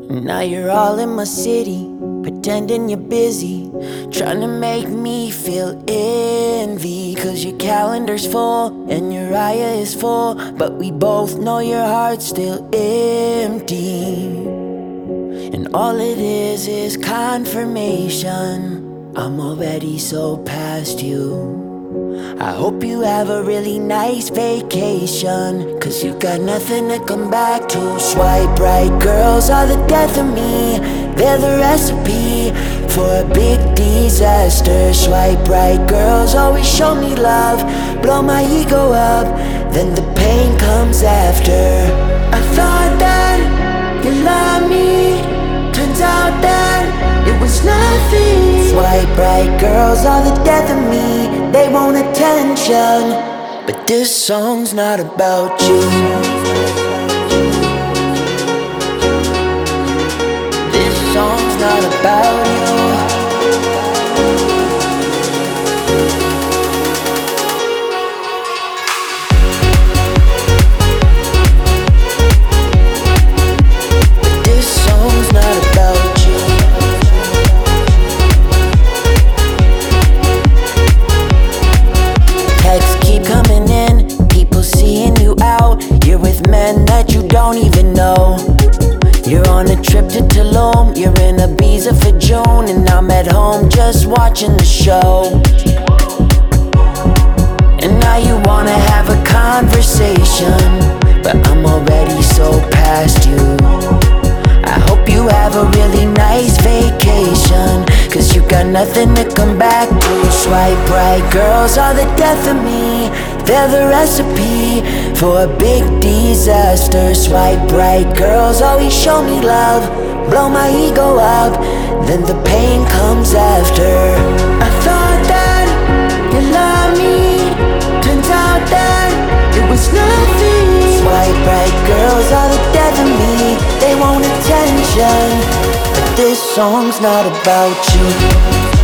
Now you're all in my city, pretending you're busy, trying to make me feel envy. Cause your calendar's full and your Uriah is full, but we both know your heart's still empty. And all it is confirmation I'm already so past you. I hope you have a really nice vacation, cause you got nothing to come back to. Swipe right girls are the death of me, they're the recipe for a big disaster. Swipe right girls always show me love, blow my ego up, then the pain comes after. I thought that you loved me, turns out that it was nothing. Swipe right girls are the death of me, they want attention, but this song's not about you. This song's not about you. But this song's not about you. Texts keep coming in, people seeing you out. You're with men that you don't even know. You're on a trip to Tulum, you're in Ibiza for June, and I'm at home just watching the show. And now you wanna have a conversation, but I'm already so past you. I hope you have a really nice vacation, cause you got nothing to come back to. Swipe right girls are the death of me, they're the recipe for a big disaster. Swipe right girls always show me love, blow my ego up, then the pain comes after. I thought that you loved me, turns out that it was nothing. Swipe right girls are the death of me, they want attention, but this song's not about you.